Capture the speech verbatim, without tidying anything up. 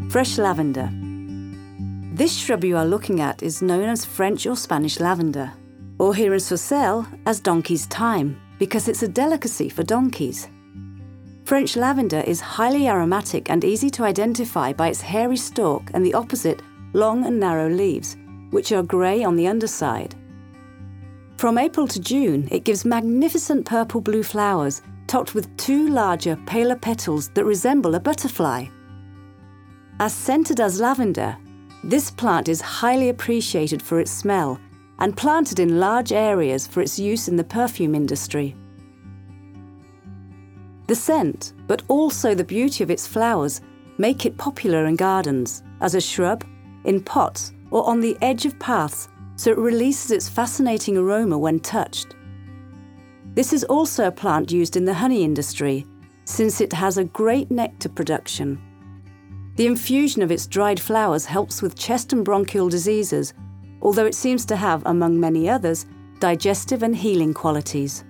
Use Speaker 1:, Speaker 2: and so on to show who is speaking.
Speaker 1: Fresh lavender. This shrub you are looking at is known as French or Spanish lavender, or here in Soisselles as donkey's thyme, because it's a delicacy for donkeys. French lavender is highly aromatic and easy to identify by its hairy stalk and the opposite, long and narrow leaves, which are grey on the underside. From April to June, it gives magnificent purple-blue flowers topped with two larger, paler petals that resemble a butterfly. As scented as lavender, this plant is highly appreciated for its smell and planted in large areas for its use in the perfume industry. The scent, but also the beauty of its flowers, make it popular in gardens, as a shrub, in pots, or on the edge of paths, so it releases its fascinating aroma when touched. This is also a plant used in the honey industry, since it has a great nectar production. The infusion of its dried flowers helps with chest and bronchial diseases, although it seems to have, among many others, digestive and healing qualities.